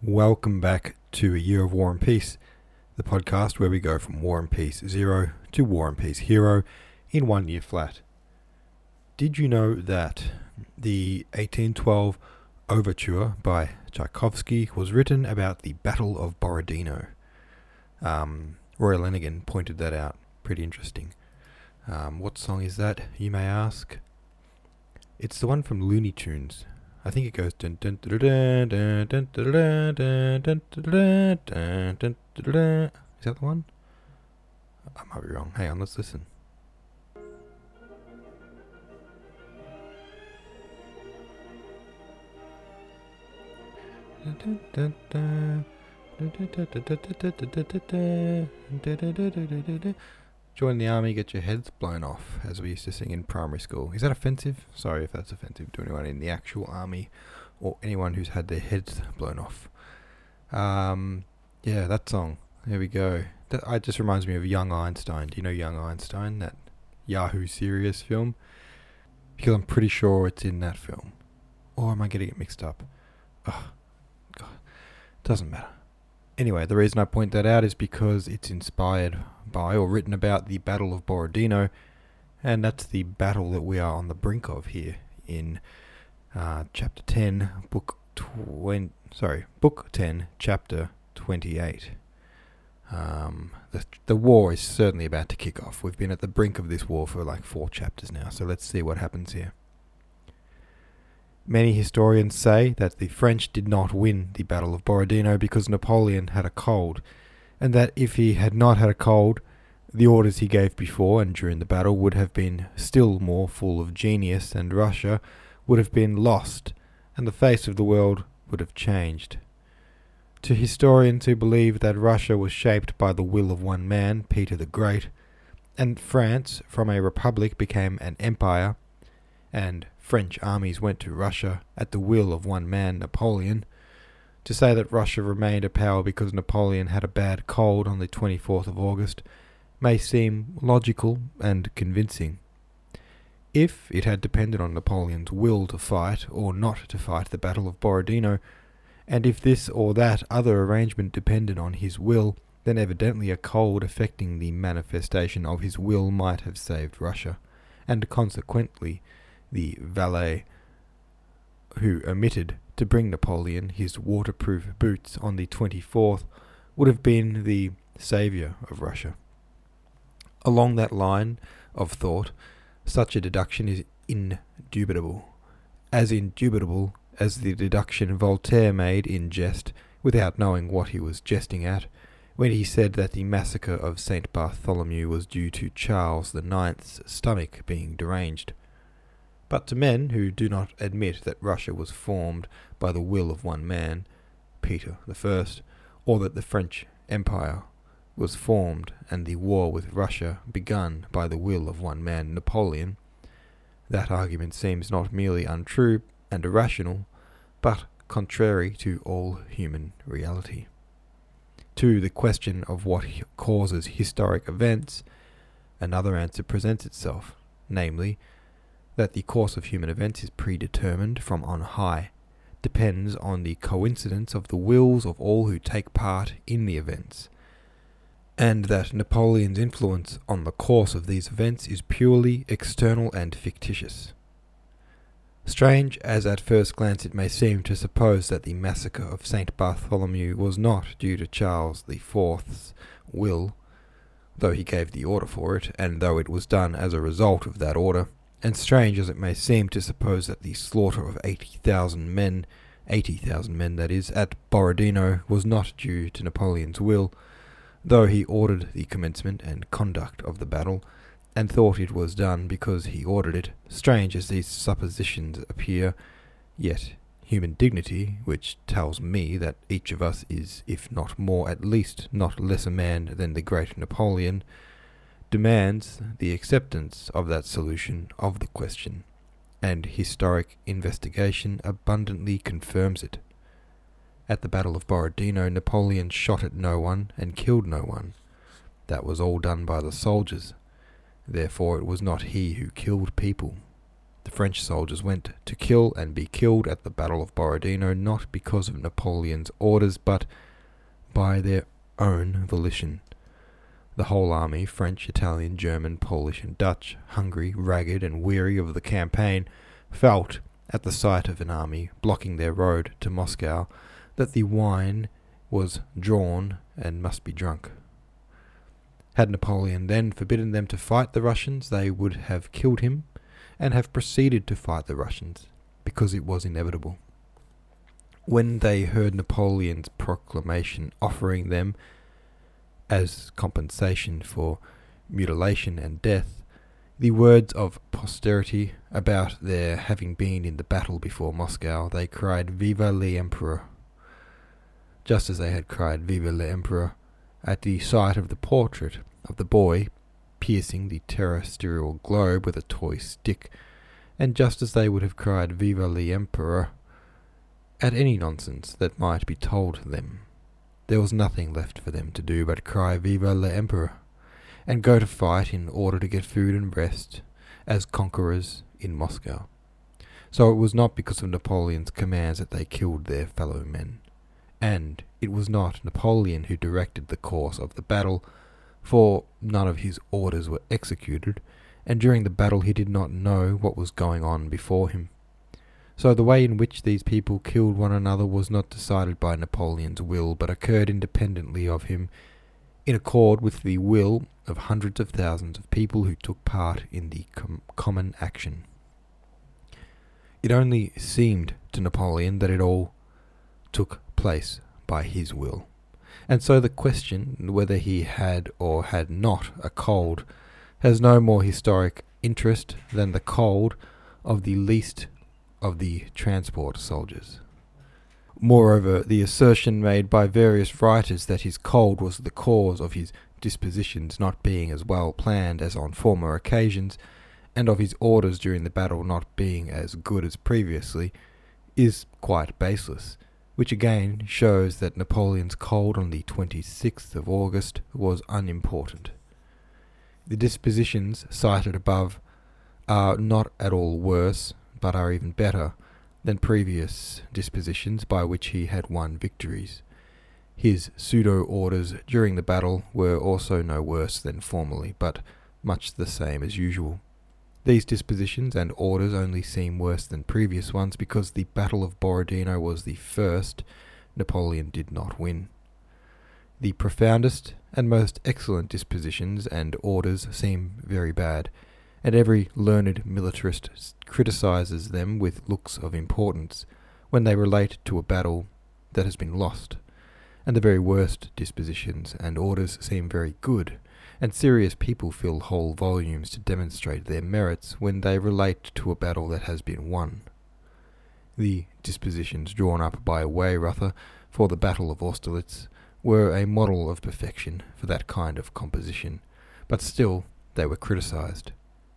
Welcome back to A Year of War and Peace, the podcast where we go from War and Peace 0 to War and Peace Hero in 1 year flat. Did you know that the 1812 Overture by Tchaikovsky was written about the Battle of Borodino? Roy Lenigan pointed that out. Pretty interesting. What song is that, you may ask? It's the one from Looney Tunes. I think it goes dun dun dun dun dun dun dun dun dun dun dun dun. Is that the one? I might be wrong. Hang on, let's listen. Join the army, get your heads blown off, as we used to sing in primary school. Is that offensive? Sorry if that's offensive to anyone in the actual army or anyone who's had their heads blown off. Yeah, that song. There we go. That just reminds me of Young Einstein. Do you know Young Einstein, that Yahoo Serious film? Because I'm pretty sure it's in that film. Or am I getting it mixed up? Oh, God. Doesn't matter. Anyway, the reason I point that out is because it's inspired by or written about the Battle of Borodino, and that's the battle that we are on the brink of here in Chapter 10, Book 10, Chapter 28. The war is certainly about to kick off. We've been at the brink of this war for like 4 chapters now, so let's see what happens here. Many historians say that the French did not win the Battle of Borodino because Napoleon had a cold, and that if he had not had a cold, the orders he gave before and during the battle would have been still more full of genius, and Russia would have been lost, and the face of the world would have changed. To historians who believe that Russia was shaped by the will of one man, Peter the Great, and France from a republic became an empire, and French armies went to Russia at the will of one man, Napoleon, to say that Russia remained a power because Napoleon had a bad cold on the 24th of August may seem logical and convincing. If it had depended on Napoleon's will to fight or not to fight the Battle of Borodino, and if this or that other arrangement depended on his will, then evidently a cold affecting the manifestation of his will might have saved Russia, and consequently the valet who omitted to bring Napoleon his waterproof boots on the 24th would have been the saviour of Russia. Along that line of thought, such a deduction is indubitable as the deduction Voltaire made in jest, without knowing what he was jesting at, when he said that the massacre of St. Bartholomew was due to Charles IX's stomach being deranged. But to men who do not admit that Russia was formed by the will of one man, Peter I, or that the French Empire was formed and the war with Russia begun by the will of one man, Napoleon, that argument seems not merely untrue and irrational, but contrary to all human reality. To the question of what causes historic events, another answer presents itself, namely, that the course of human events is predetermined from on high, depends on the coincidence of the wills of all who take part in the events, and that Napoleon's influence on the course of these events is purely external and fictitious. Strange as at first glance it may seem to suppose that the massacre of St. Bartholomew was not due to Charles IV's will, though he gave the order for it, and though it was done as a result of that order, and strange as it may seem to suppose that the slaughter of 80,000 men that is, at Borodino was not due to Napoleon's will, though he ordered the commencement and conduct of the battle, and thought it was done because he ordered it, strange as these suppositions appear, yet human dignity, which tells me that each of us is, if not more, at least not less a man than the great Napoleon, demands the acceptance of that solution of the question, and historic investigation abundantly confirms it. At the Battle of Borodino, Napoleon shot at no one and killed no one. That was all done by the soldiers. Therefore it was not he who killed people. The French soldiers went to kill and be killed at the Battle of Borodino, not because of Napoleon's orders, but by their own volition. The whole army, French, Italian, German, Polish, and Dutch, hungry, ragged, and weary of the campaign, felt, at the sight of an army blocking their road to Moscow, that the wine was drawn and must be drunk. Had Napoleon then forbidden them to fight the Russians, they would have killed him and have proceeded to fight the Russians, because it was inevitable. When they heard Napoleon's proclamation offering them, as compensation for mutilation and death, the words of posterity about their having been in the battle before Moscow, they cried "Vive l'Empereur!" just as they had cried "Vive l'Empereur!" at the sight of the portrait of the boy piercing the terrestrial globe with a toy stick, and just as they would have cried "Vive l'Empereur!" at any nonsense that might be told them. There was nothing left for them to do but cry "Vive l'Empereur!" and go to fight in order to get food and rest as conquerors in Moscow. So it was not because of Napoleon's commands that they killed their fellow men. And it was not Napoleon who directed the course of the battle, for none of his orders were executed, and during the battle he did not know what was going on before him. So the way in which these people killed one another was not decided by Napoleon's will, but occurred independently of him, in accord with the will of hundreds of thousands of people who took part in the common action. It only seemed to Napoleon that it all took place by his will. And so the question whether he had or had not a cold has no more historic interest than the cold of the least of the transport soldiers. Moreover, the assertion made by various writers that his cold was the cause of his dispositions not being as well planned as on former occasions, and of his orders during the battle not being as good as previously, is quite baseless, which again shows that Napoleon's cold on the 26th of August was unimportant. The dispositions cited above are not at all worse, but are even better than previous dispositions by which he had won victories. His pseudo-orders during the battle were also no worse than formerly, but much the same as usual. These dispositions and orders only seem worse than previous ones because the Battle of Borodino was the first Napoleon did not win. The profoundest and most excellent dispositions and orders seem very bad, and every learned militarist criticizes them with looks of importance when they relate to a battle that has been lost, and the very worst dispositions and orders seem very good, and serious people fill whole volumes to demonstrate their merits when they relate to a battle that has been won. The dispositions drawn up by Weyrother for the Battle of Austerlitz were a model of perfection for that kind of composition, but still they were criticized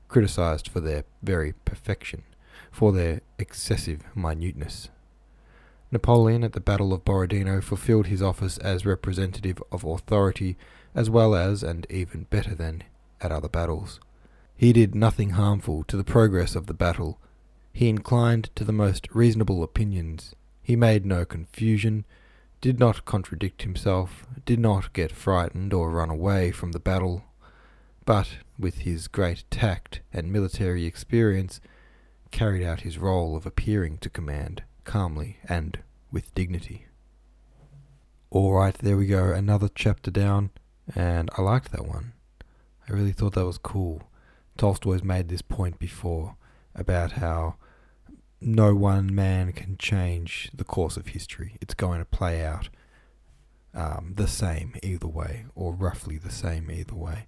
for their very perfection, for their excessive minuteness. Napoleon at the Battle of Borodino fulfilled his office as representative of authority as well as, and even better than, at other battles. He did nothing harmful to the progress of the battle. He inclined to the most reasonable opinions. He made no confusion, did not contradict himself, did not get frightened or run away from the battle, but, with his great tact and military experience, carried out his role of appearing to command calmly and with dignity. Alright, there we go, another chapter down, and I liked that one. I really thought that was cool. Tolstoy's made this point before about how no one man can change the course of history. It's going to play out the same either way, or roughly the same either way.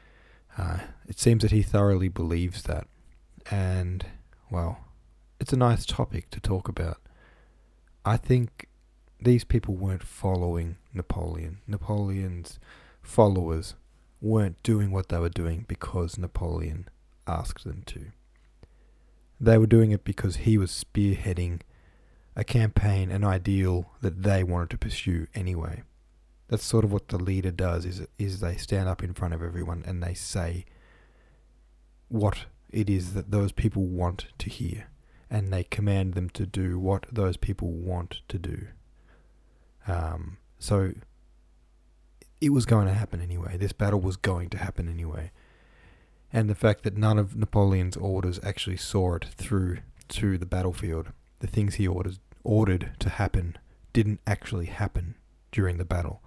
It seems that he thoroughly believes that, and, well, it's a nice topic to talk about. I think these people weren't following Napoleon. Napoleon's followers weren't doing what they were doing because Napoleon asked them to. They were doing it because he was spearheading a campaign, an ideal that they wanted to pursue anyway. That's sort of what the leader does, is they stand up in front of everyone and they say what it is that those people want to hear, and they command them to do what those people want to do. So it was going to happen anyway. This battle was going to happen anyway. And the fact that none of Napoleon's orders actually saw it through to the battlefield, the things he ordered to happen didn't actually happen during the battle.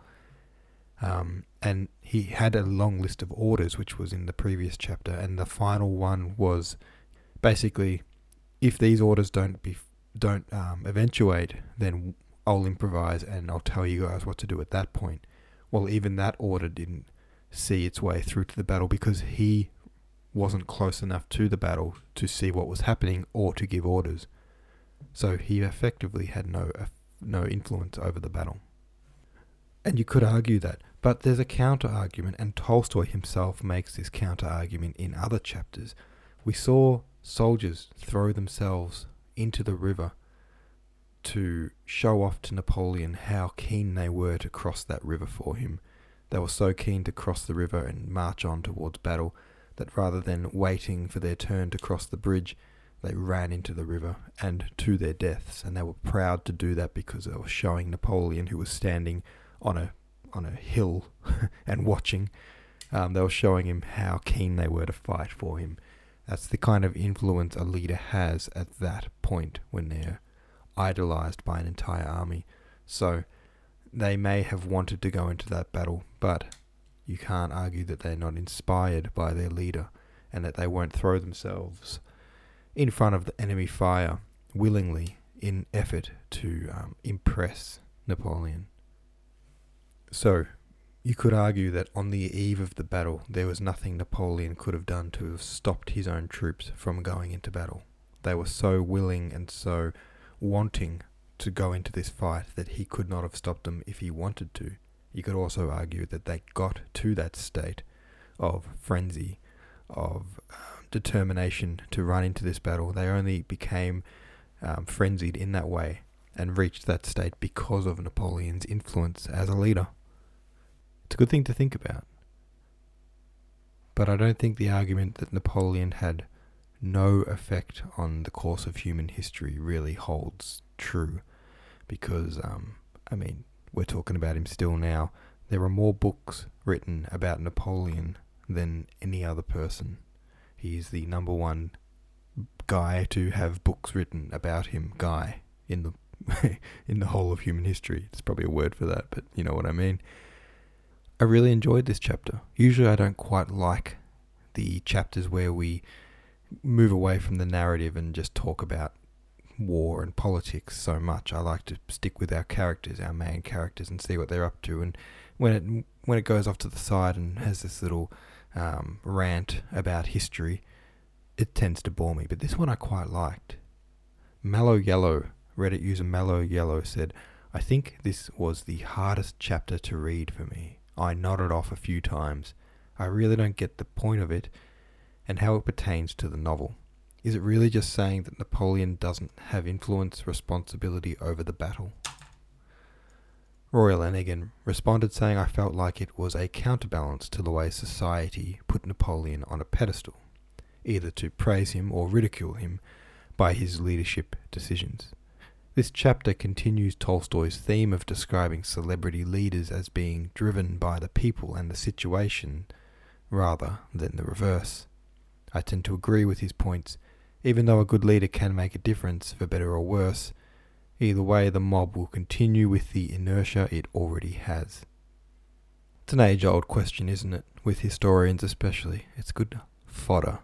And he had a long list of orders, which was in the previous chapter, and the final one was basically, if these orders don't eventuate, then I'll improvise and I'll tell you guys what to do at that point. Well, even that order didn't see its way through to the battle because he wasn't close enough to the battle to see what was happening or to give orders. So he effectively had no influence over the battle. And you could argue that, but there's a counter-argument, and Tolstoy himself makes this counter-argument in other chapters. We saw soldiers throw themselves into the river to show off to Napoleon how keen they were to cross that river for him. They were so keen to cross the river and march on towards battle that rather than waiting for their turn to cross the bridge, they ran into the river and to their deaths. And they were proud to do that because they were showing Napoleon, who was standing on a hill and watching, they were showing him how keen they were to fight for him. That's the kind of influence a leader has at that point when they're idolized by an entire army. So they may have wanted to go into that battle, but you can't argue that they're not inspired by their leader and that they won't throw themselves in front of the enemy fire willingly in effort to impress Napoleon. So you could argue that on the eve of the battle, there was nothing Napoleon could have done to have stopped his own troops from going into battle. They were so willing and so wanting to go into this fight that he could not have stopped them if he wanted to. You could also argue that they got to that state of frenzy, of determination to run into this battle. They only became frenzied in that way and reached that state because of Napoleon's influence as a leader. It's a good thing to think about. But I don't think the argument that Napoleon had no effect on the course of human history really holds true. Because, we're talking about him still now. There are more books written about Napoleon than any other person. He's the number one guy to have books written about him, guy, in the in the whole of human history. It's probably a word for that, but you know what I mean. I really enjoyed this chapter. Usually I don't quite like the chapters where we move away from the narrative and just talk about war and politics so much. I like to stick with our characters, our main characters, and see what they're up to. And when it goes off to the side and has this little rant about history, it tends to bore me. But this one I quite liked. Mallow Yellow, Reddit user Mallow Yellow, said, "I think this was the hardest chapter to read for me. I nodded off a few times. I really don't get the point of it and how it pertains to the novel. Is it really just saying that Napoleon doesn't have influence, responsibility over the battle?" Royal Ennigan responded saying, "I felt like it was a counterbalance to the way society put Napoleon on a pedestal, either to praise him or ridicule him by his leadership decisions. This chapter continues Tolstoy's theme of describing celebrity leaders as being driven by the people and the situation rather than the reverse. I tend to agree with his points. Even though a good leader can make a difference, for better or worse, either way the mob will continue with the inertia it already has." It's an age-old question, isn't it? With historians especially. It's good fodder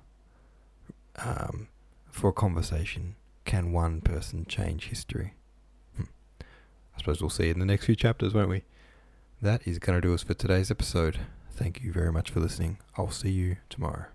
for a conversation. Can one person change history? I suppose we'll see in the next few chapters, won't we? That is going to do us for today's episode. Thank you very much for listening. I'll see you tomorrow.